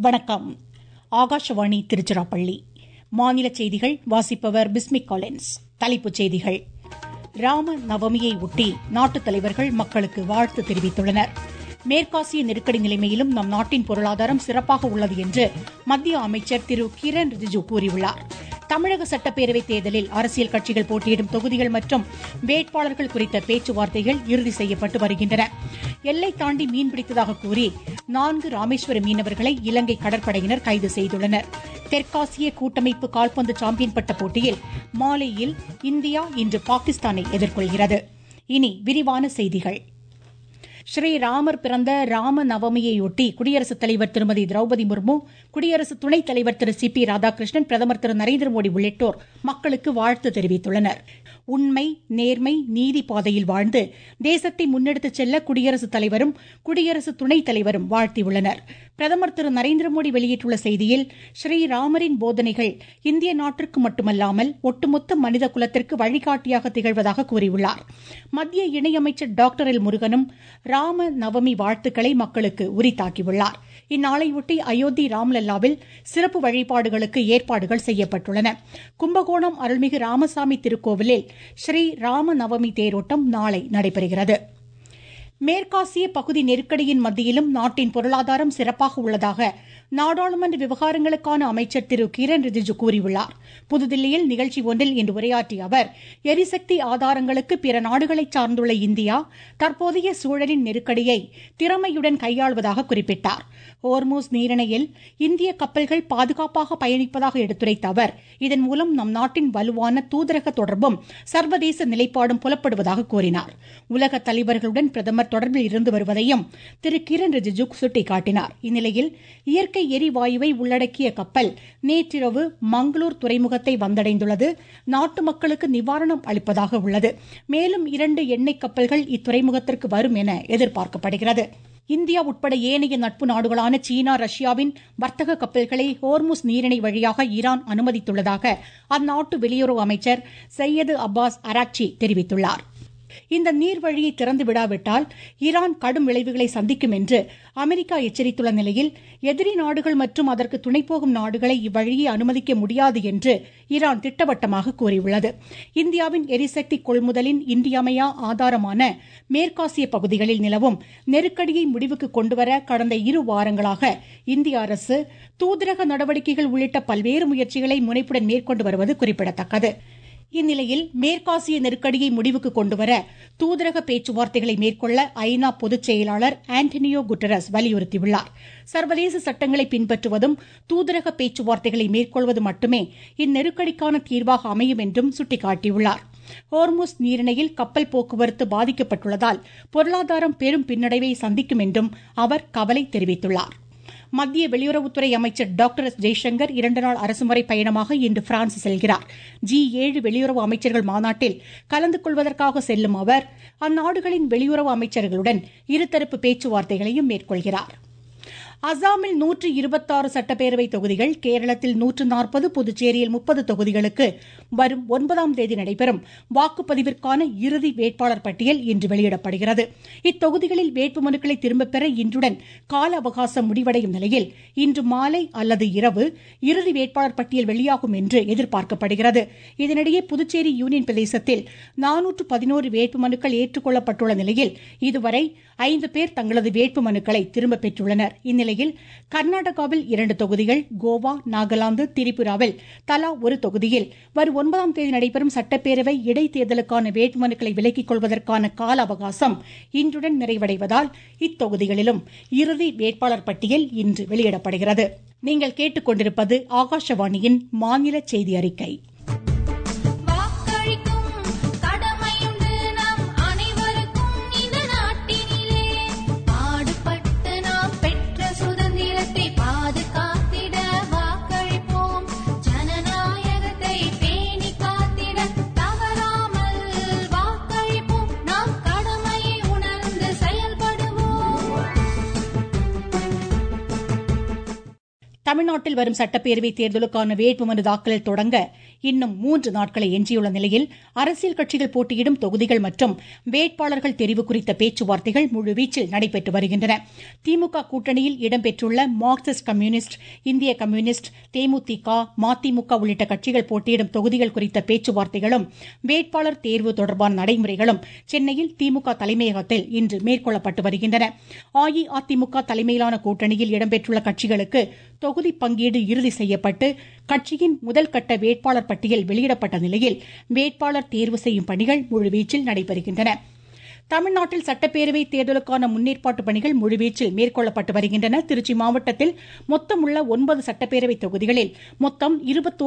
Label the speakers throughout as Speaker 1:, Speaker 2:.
Speaker 1: வணக்கம். ஆகாஷவாணி திருச்சிராப்பள்ளி. மாநில செய்திகள் வாசிப்பவர் பிஸ்மிக் காலின்ஸ். தலைப்புச் செய்திகள். ராம நவமியை ஒட்டி நாட்டுத் தலைவர்கள் மக்களுக்கு வாழ்த்து தெரிவித்துள்ளனர். மேற்காசிய நெருக்கடி நிலைமையிலும் நம் நாட்டின் பொருளாதாரம் சிறப்பாக உள்ளது என்று மத்திய அமைச்சர் திரு கிரண் ரிஜிஜு கூறியுள்ளார். தமிழக சட்டப்பேரவைத் தேர்தலில் அரசியல் கட்சிகள் போட்டியிடும் தொகுதிகள் மற்றும் வேட்பாளர்கள் குறித்த பேச்சுவார்த்தைகள் இறுதி செய்யப்பட்டு வருகின்றன. எல்லை தாண்டி மீன்பிடித்ததாக கூறி 4 ராமேஸ்வர மீனவர்களை இலங்கை கடற்படையினர் கைது செய்துள்ளனர். தெற்காசிய கூட்டமைப்பு கால்பந்து சாம்பியன் பட்ட போட்டியில் மாலேயில் இந்தியா இன்று பாகிஸ்தானை எதிர்கொள்கிறது. இனி விரிவான செய்திகள். ஸ்ரீராமர் பிறந்த ராம நவமியையொட்டி குடியரசுத் தலைவர் திருமதி திரௌபதி முர்மு, குடியரசு துணைத் தலைவர் திரு சி பி ராதாகிருஷ்ணன், பிரதமர் திரு நரேந்திர மோடி உள்ளிட்டோர் மக்களுக்கு வாழ்த்து தெரிவித்துள்ளனர். உண்மை, நேர்மை, நீதி பாதையில் வாழ்ந்து தேசத்தை முன்னெடுத்துச் செல்ல குடியரசுத் தலைவரும் குடியரசு துணைத் தலைவரும் வாழ்த்தியுள்ளனர். பிரதமர் திரு நரேந்திர மோடி வெளியிட்டுள்ள செய்தியில், ஸ்ரீராமரின் போதனைகள் இந்திய நாட்டிற்கு மட்டுமல்லாமல் ஒட்டுமொத்த மனித குலத்திற்கு வழிகாட்டியாக திகழ்வதாக கூறியுள்ளார். மத்திய இணையமைச்சர் டாக்டர் எல் முருகனும் ராம நவமி வாழ்த்துக்களை மக்களுக்கு உரித்தாக்கியுள்ளார். இந்நாளையொட்டி அயோத்தி ராம்லல்லாவில் சிறப்பு வழிபாடுகளுக்கு ஏற்பாடுகள் செய்யப்பட்டுள்ளன. கும்பகோணம் அருள்மிகு ராமசாமி திருக்கோவிலில் ஸ்ரீ ராம நவமி தேரோட்டம் நாளை நடைபெறுகிறது. மேற்காசிய பகுதி நெருக்கடியின் மத்தியிலும் நாட்டின் பொருளாதாரம் சிறப்பாக உள்ளதாக நாடாளுமன்ற விவகாரங்களுக்கான அமைச்சர் திரு கிரண் ரிஜிஜு கூறியுள்ளார். புதுதில்லியில் நிகழ்ச்சி ஒன்றில் இன்று உரையாற்றிய அவர், எரிசக்தி ஆதாரங்களுக்கு பிற நாடுகளை சார்ந்துள்ள இந்தியா தற்போதைய சூழலின் நெருக்கடியை திறமையுடன் கையாள்வதாக குறிப்பிட்டார். ஹோர்மூஸ் நீரிணையில் இந்திய கப்பல்கள் பாதுகாப்பாக பயணிப்பதாக எடுத்துரைத்த அவர், இதன் மூலம் நம் நாட்டின் வலுவான தூதரக தொடர்பும் சர்வதேச நிலைப்பாடும் புலப்படுவதாக கூறினார். உலக தலைவர்களுடன் பிரதமர் தொடர்பில் இருந்து வருவதையும் திரு கிரண் ரிஜிஜு சுட்டிக்காட்டினார். இந்நிலையில் இயற்கை எரிவாயுவை உள்ளடக்கிய கப்பல் நேற்றிரவு மங்களூர் துறைமுகத்தை வந்தடைந்துள்ளது. நாட்டு மக்களுக்கு நிவாரணம் அளிப்பதாக உள்ளது. மேலும் 2 எண்ணெய் கப்பல்கள் இத்துறைமுகத்திற்கு வரும் என எதிர்பார்க்கப்படுகிறது. இந்தியா உட்பட ஏனைய நட்பு நாடுகளான சீனா, ரஷ்யாவின் வர்த்தக கப்பல்களை ஹோர்முஸ் நீரிணை வழியாக ஈரான் அனுமதித்துள்ளதாக அந்நாட்டு வெளியுறவு அமைச்சர் சையது அப்பாஸ் அராக்சி தெரிவித்துள்ளார். இந்த நீர்வழியை திறந்து விடாவிட்டால் ஈரான் கடும் விளைவுகளை சந்திக்கும் என்று அமெரிக்கா எச்சரித்துள்ள நிலையில், எதிரி நாடுகள் மற்றும் அதற்கு துணை போகும் நாடுகளை இவ்வழியை அனுமதிக்க முடியாது என்று ஈரான் திட்டவட்டமாக கூறியுள்ளது. இந்தியாவின் எரிசக்தி கொள்முதலின் இன்றியமையா ஆதாரமான மேற்காசிய பகுதிகளில் நிலவும் நெருக்கடியை முடிவுக்கு கொண்டுவர கடந்த 2 வாரங்களாக இந்திய அரசு தூதரக நடவடிக்கைகள் உள்ளிட்ட பல்வேறு முயற்சிகளை முனைப்புடன் மேற்கொண்டு வருவது குறிப்பிடத்தக்கது. இந்நிலையில் மேற்காசிய நெருக்கடியை முடிவுக்கு கொண்டுவர தூதரக பேச்சுவார்த்தைகளை மேற்கொள்ள ஐநா பொதுச் செயலாளர் ஆண்டனியோ குட்டரஸ் வலியுறுத்தியுள்ளார். சர்வதேச சட்டங்களை பின்பற்றுவதும் தூதரக பேச்சுவார்த்தைகளை மேற்கொள்வது மட்டுமே இந்நெருக்கடிக்கான தீர்வாக அமையும் என்றும் சுட்டிக்காட்டியுள்ளார். ஹோர்முஸ் நீரிணையில் கப்பல் போக்குவரத்து பாதிக்கப்பட்டுள்ளதால் பொருளாதாரம் பெரும் பின்னடைவை சந்திக்கும் என்றும் அவர் கவலை தெரிவித்துள்ளார். மத்திய வெளியுறவுத்துறை அமைச்சர் டாக்டர் எஸ் ஜெய்சங்கர் 2 நாள் அரசுமுறை பயணமாக இன்று பிரான்ஸ் செல்கிறார். G7 வெளியுறவு அமைச்சர்கள் மாநாட்டில் கலந்து கொள்வதற்காக செல்லும் அவர் அந்நாடுகளின் வெளியுறவு அமைச்சர்களுடன் இருதரப்பு பேச்சுவார்த்தைகளையும் மேற்கொள்கிறார். அசாமில் 126 சட்டப்பேரவை தொகுதிகள், கேரளத்தில் 140, புதுச்சேரியில் 30 தொகுதிகளுக்கு வரும் 9ஆம் தேதி நடைபெறும் வாக்குப்பதிவிற்கான இறுதி வேட்பாளர் பட்டியல் இன்று வெளியிடப்படுகிறது. இத்தொகுதிகளில் வேட்புமனுக்களை திரும்பப் பெற இன்றுடன் கால அவகாசம் முடிவடையும் நிலையில் இன்று மாலை அல்லது இரவு இறுதி வேட்பாளர் பட்டியல் வெளியாகும் என்று எதிர்பார்க்கப்படுகிறது. இதனிடையே புதுச்சேரி யூனியன் பிரதேசத்தில் 411 வேட்புமனுக்கள் ஏற்றுக்கொள்ளப்பட்டுள்ள நிலையில் இதுவரை 5 பேர் தங்களது வேட்புமனுக்களை திரும்பப் பெற்றுள்ளனர். இந்நிலையில் கர்நாடகாவில் 2 தொகுதிகள், கோவா, நாகாலாந்து, திரிபுராவில் தலா 1 தொகுதியில் வரும் 9ஆம் தேதி நடைபெறும் சட்டப்பேரவை இடைத்தேர்தலுக்கான வேட்புமனுக்களை விலக்கிக் கொள்வதற்கான கால அவகாசம் இன்றுடன் நிறைவடைவதால் இத்தொகுதிகளிலும் இறுதி வேட்பாளர் பட்டியல் இன்று வெளியிடப்படுகிறது. நீங்கள் கேட்டுக்கொண்டிருப்பது ஆகாஷவாணியின் மாநில செய்தி அறிக்கை. தமிழ்நாட்டில் வரும் சட்டப்பேரவை தேர்தலுக்கான வேட்புமனு தாக்கல் தொடங்க இன்னும் 3 நாட்களை எஞ்சியுள்ள நிலையில் அரசியல் கட்சிகள் போட்டியிடும் தொகுதிகள் மற்றும் வேட்பாளர்கள் தெரிவு குறித்த பேச்சுவார்த்தைகள் முழுவீச்சில் நடைபெற்று வருகின்றன. திமுக கூட்டணியில் இடம்பெற்றுள்ள மார்க்சிஸ்ட் கம்யூனிஸ்ட், இந்திய கம்யூனிஸ்ட், தேமுதிக, மதிமுக உள்ளிட்ட கட்சிகள் போட்டியிடும் தொகுதிகள் குறித்த பேச்சுவார்த்தைகளும் வேட்பாளர் தேர்வு தொடர்பான நடைமுறைகளும் சென்னையில் திமுக தலைமையகத்தில் இன்று மேற்கொள்ளப்பட்டு வருகின்றன. அஇஅதிமுக தலைமையிலான கூட்டணியில் இடம்பெற்றுள்ள கட்சிகளுக்கு தொகுதி பங்கீடு இறுதி செய்யப்பட்டு கட்சியின் முதல் கட்ட வேட்பாளர் பட்டியல் வெளியிடப்பட்ட நிலையில் வேட்பாளர் தேர்வு செய்யும் பணிகள் முழுவீச்சில் நடைபெறுகின்றன. தமிழ்நாட்டில் சட்டப்பேரவை தேர்தலுக்கான முன்னேற்பாட்டு பணிகள் முழுவீச்சில் மேற்கொள்ளப்பட்டு வருகின்றன. திருச்சி மாவட்டத்தில் மொத்தம் உள்ள 9 சட்டப்பேரவை தொகுதிகளில் மொத்தம்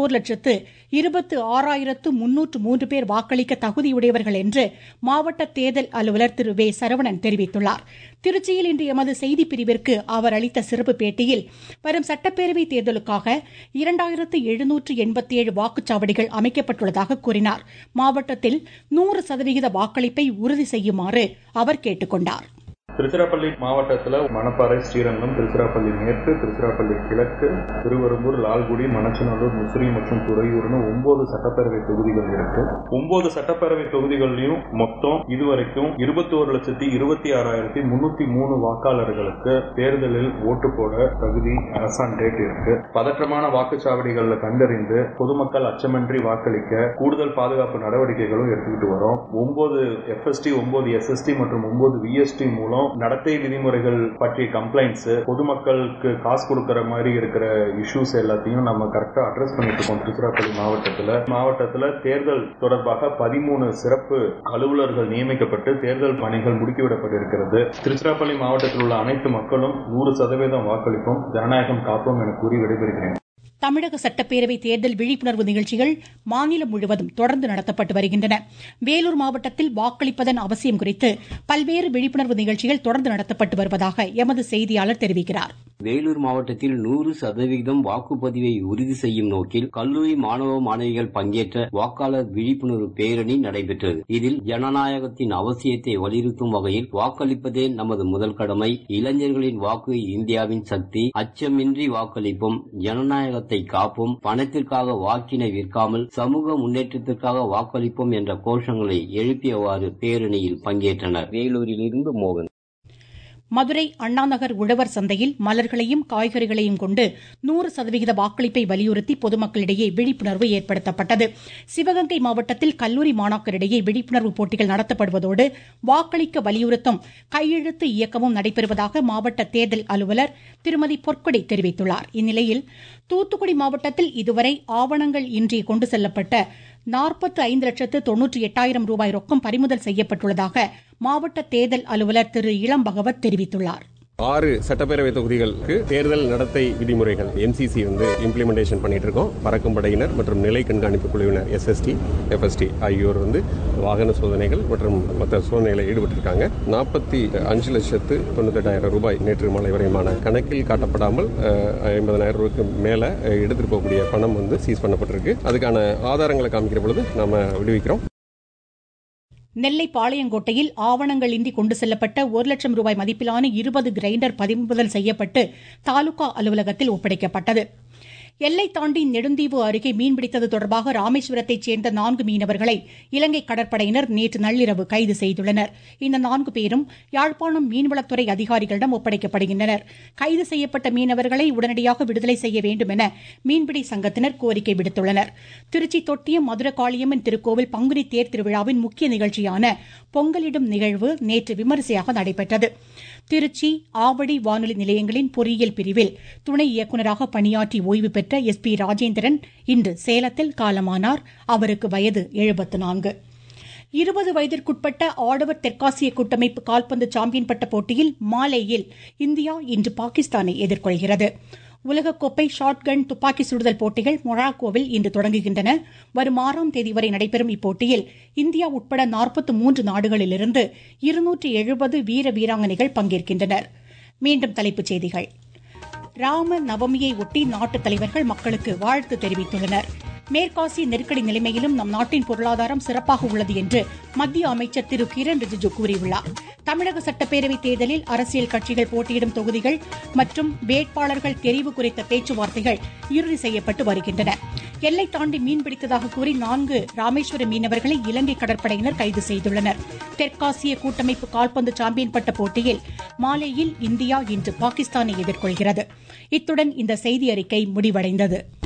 Speaker 1: 21,26,303 பேர் வாக்களிக்க தகுதியுடையவர்கள் என்று மாவட்ட தேர்தல் அலுவலர் திரு வே சரவணன் தெரிவித்துள்ளார். திருச்சியில் இன்று எமது செய்திப்பிரிவிற்கு அவர் அளித்த சிறப்பு பேட்டியில் வரும் சட்டப்பேரவை தேர்தலுக்காக 2787 வாக்குச்சாவடிகள் அமைக்கப்பட்டுள்ளதாக கூறினார். மாவட்டத்தில் 100% வாக்களிப்பை உறுதி செய்யுமாறு அவர் கேட்டுக் கொண்டார்.
Speaker 2: திருச்சிராப்பள்ளி மாவட்டத்தில் மணப்பாறை, ஸ்ரீரங்கம், திருச்சிராப்பள்ளி மேற்கு, திருச்சிராப்பள்ளி கிழக்கு, திருவெரும்பூர், லால்குடி, மணச்சநல்லூர், முசிறி மற்றும் துறையூர்னு 9 சட்டப்பேரவை தொகுதிகள் இருக்கு. 9 சட்டப்பேரவை தொகுதிகள்லயும் மொத்தம் இதுவரைக்கும் 21,26,303 வாக்காளர்களுக்கு தேர்தலில் ஓட்டு போட தகுதி அரசான் டேட் இருக்கு. பதற்றமான வாக்குச்சாவடிகளில் கண்டறிந்து பொதுமக்கள் அச்சமின்றி வாக்களிக்க கூடுதல் பாதுகாப்பு நடவடிக்கைகளும் எடுத்துக்கிட்டு வரோம். 9 FST, 9 SST மற்றும் 9 VST மூலம் நடத்தை விதிமுறைகள் பற்றிய கம்ப்ளைண்ட்ஸ், பொதுமக்களுக்கு காசு கொடுக்கற மாதிரி இருக்கிற இஷ்யூஸ் எல்லாத்தையும் நம்ம கரெக்டா அட்ரஸ் பண்ணிட்டு இருக்கோம். திருச்சிராப்பள்ளி மாவட்டத்தில் தேர்தல் தொடர்பாக 13 சிறப்பு அலுவலர்கள் நியமிக்கப்பட்டு தேர்தல் பணிகள் முடுக்கிவிடப்பட்டிருக்கிறது. திருச்சிராப்பள்ளி மாவட்டத்தில் உள்ள அனைத்து மக்களும் 100% வாக்களிப்போம், ஜனநாயகம் காப்போம் என கூறி விடைபெறுகிறேன்.
Speaker 1: தமிழக சட்டப்பேரவை தேர்தல் விழிப்புணர்வு நிகழ்ச்சிகள் மாநிலம் முழுவதும் தொடர்ந்து நடத்தப்பட்டு வருகின்றன. வேலூர் மாவட்டத்தில் வாக்களிப்பதன் அவசியம் குறித்து பல்வேறு விழிப்புணர்வு நிகழ்ச்சிகள் தொடர்ந்து நடத்தப்பட்டு வருவதாக எமது செய்தியாளர் தெரிவிக்கிறார்.
Speaker 3: வேலூர் மாவட்டத்தில் 100% வாக்குப்பதிவை உறுதி செய்யும் நோக்கில் கல்லூரி மாணவ மாணவிகள் பங்கேற்ற வாக்காளர் விழிப்புணர்வு பேரணி நடைபெற்றது. இதில் ஜனநாயகத்தின் அவசியத்தை வலியுறுத்தும் வகையில் வாக்களிப்பதே நமது முதல் கடமை, இளைஞர்களின் வாக்கு இந்தியாவின் சக்தி, அச்சமின்றி வாக்களிப்போம், ஜனநாயக காப்போம், பணத்திற்காக வாக்கினை விற்காமல் சமூக முன்னேற்றத்திற்காக வாக்களிப்போம் என்ற கோஷங்களை எழுப்பியவாறு பேரணியில் பங்கேற்றனர். வேலூரிலிருந்து மோகன்.
Speaker 1: மதுரை அண்ணாநகர் உழவர் சந்தையில் மலர்களையும் காய்கறிகளையும் கொண்டு 100% வாக்களிப்பை வலியுறுத்தி பொதுமக்களிடையே விழிப்புணர்வு ஏற்படுத்தப்பட்டது. சிவகங்கை மாவட்டத்தில் கல்லூரி மாணாக்கரிடையே விழிப்புணர்வு போட்டிகள் நடத்தப்படுவதோடு வாக்களிக்க வலியுறுத்தும் கையெழுத்து இயக்கமும் நடைபெறுவதாக மாவட்ட தேர்தல் அலுவலர் திருமதி பொற்கொடி தெரிவித்துள்ளார். இந்நிலையில் தூத்துக்குடி மாவட்டத்தில் இதுவரை ஆவணங்கள் இன்றி கொண்டு செல்லப்பட்ட 45,98,000 ரூபாய் ரொக்கம் பறிமுதல் செய்யப்பட்டுள்ளதாக மாவட்ட தேர்தல் அலுவலர் திரு இளம் பகவத் தெரிவித்துள்ளார்.
Speaker 4: 6 சட்டப்பேரவை தொகுதிகளுக்கு தேர்தல் நடத்தை விதிமுறைகள் MCC இம்ப்ளிமெண்டேஷன் பண்ணிட்டு இருக்கோம். பறக்கும் படையினர் மற்றும் நிலை கண்காணிப்பு குழுவினர் SST, FST ஆகியோர் வாகன சோதனைகள் மற்றும் மற்ற சோதனைகளை ஈடுபட்டிருக்காங்க. 45,98,000 ரூபாய் நேற்று மாலை வரையுமான கணக்கில் காட்டப்படாமல் 50,000 ரூபாய்க்கு மேல எடுத்துட்டு போகக்கூடிய பணம் சீஸ் பண்ணப்பட்டிருக்கு. அதுக்கான ஆதாரங்களை காமிக்கிற பொழுது நாம விடுவிக்கிறோம்.
Speaker 1: நெல்லை பாளையங்கோட்டையில் ஆவணங்கள் இன்றி கொண்டு செல்லப்பட்ட 1 லட்சம் ரூபாய் மதிப்பிலான 20 கிரைண்டர் பறிமுதல் செய்யப்பட்டு தாலுகா அலுவலகத்தில் ஒப்படைக்கப்பட்டது. எல்லை தாண்டி நெடுந்தீவு அருகே மீன்பிடித்தது தொடர்பாக ராமேஸ்வரத்தைச் சேர்ந்த 4 மீனவர்களை இலங்கை கடற்படையினர் நேற்று நள்ளிரவு கைது செய்துள்ளனர். இந்த 4 பேரும் யாழ்ப்பாணம் மீன்வளத்துறை அதிகாரிகளிடம் ஒப்படைக்கப்படுகின்றனர். கைது செய்யப்பட்ட மீனவர்களை உடனடியாக விடுதலை செய்ய வேண்டும் என மீன்பிடி சங்கத்தினர் கோரிக்கை விடுத்துள்ளனர். திருச்சி தொட்டியம் மதுரகாளியம்மன் திருக்கோவில் பங்குனி தேர் திருவிழாவின் முக்கிய நிகழ்ச்சியான பொங்கலிடும் நிகழ்வு நேற்று விமரிசையாக நடைபெற்றது. திருச்சி, ஆவடி வானொலி நிலையங்களின் பொறியியல் பிரிவில் துணை இயக்குநராக பணியாற்றி ஓய்வு பெற்ற SP ராஜேந்திரன் இன்று சேலத்தில் காலமானார். அவருக்கு வயது 74. 20 வயதிற்குட்பட்ட ஆடவர் தெற்காசிய கூட்டமைப்பு கால்பந்து சாம்பியன் பட்ட போட்டியில் மாலேயில் இந்தியா இன்று பாகிஸ்தானை எதிர்கொள்கிறது. உலகக்கோப்பை ஷாட்கன் துப்பாக்கி சுடுதல் போட்டிகள் மொராக்கோவில் இன்று தொடங்குகின்றன. வரும் 6ஆம் தேதி வரை நடைபெறும் இப்போட்டியில் இந்தியா உட்பட 43 நாடுகளிலிருந்து 270 வீர வீராங்கனைகள் பங்கேற்கின்றனர். மீண்டும் தலைப்புச் செய்திகள். ராம நவமியை ஒட்டி நாட்டு தலைவர்கள் மக்களுக்கு வாழ்த்து தெரிவித்துள்ளனர். மேற்காசிய நெருக்கடி நிலைமையிலும் நம் நாட்டின் பொருளாதாரம் சிறப்பாக உள்ளது என்று மத்திய அமைச்சர் திரு கிரண் ரிஜிஜு கூறியுள்ளார். தமிழக சட்டப்பேரவைத் தேர்தலில் அரசியல் கட்சிகள் போட்டியிடும் தொகுதிகள் மற்றும் வேட்பாளர்கள் தெரிவு குறித்த பேச்சுவார்த்தைகள் இறுதி செய்யப்பட்டு வருகின்றன. எல்லை தாண்டி மீன்பிடித்ததாக கூறி 4 ராமேஸ்வர மீனவர்களை இலங்கை கடற்படையினர் கைது செய்துள்ளனர். தெற்காசிய கூட்டமைப்பு கால்பந்து சாம்பியன் பட்ட போட்டியில் மாலேயில் இந்தியா இன்று பாகிஸ்தானை எதிர்கொள்கிறது. இத்துடன் இந்த செய்தி அறிக்கை முடிவடைந்தது.